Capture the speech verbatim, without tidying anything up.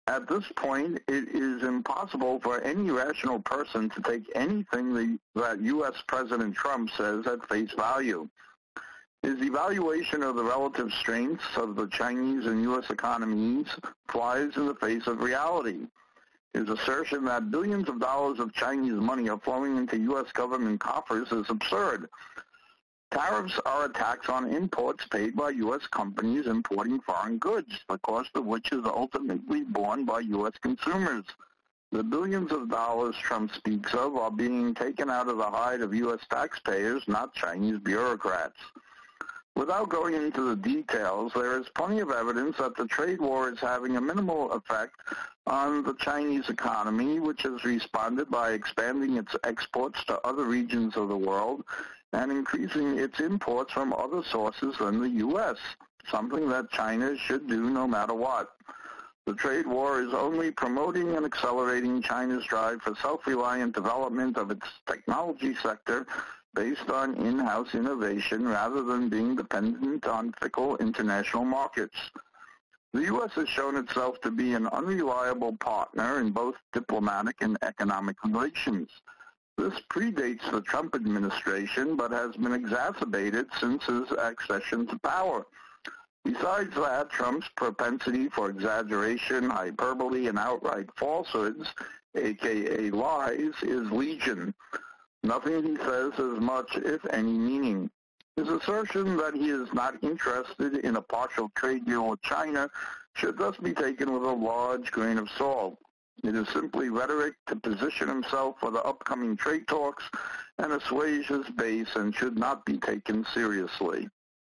At this point, it is impossible for any rational person to take anything the, that U S. President Trump says at face value. His evaluation of the relative strengths of the Chinese and U S economies flies in the face of reality. His assertion that billions of dollars of Chinese money are flowing into U S government coffers is absurd. Tariffs are a tax on imports paid by U S companies importing foreign goods, the cost of which is ultimately borne by U S consumers. The billions of dollars Trump speaks of are being taken out of the hide of U S taxpayers, not Chinese bureaucrats. Without going into the details, there is plenty of evidence that the trade war is having a minimal effect on the Chinese economy, which has responded by expanding its exports to other regions of the world and increasing its imports from other sources than the U S, something that China should do no matter what. The trade war is only promoting and accelerating China's drive for self-reliant development of its technology sector based on in-house innovation rather than being dependent on fickle international markets. The U S has shown itself to be an unreliable partner in both diplomatic and economic relations. This predates the Trump administration, but has been exacerbated since his accession to power. Besides that, Trump's propensity for exaggeration, hyperbole, and outright falsehoods, aka lies, is legion. Nothing he says has much, if any, meaning. His assertion that he is not interested in a partial trade deal with China should thus be taken with a large grain of salt. It is simply rhetoric to position himself for the upcoming trade talks and assuage his base and should not be taken seriously.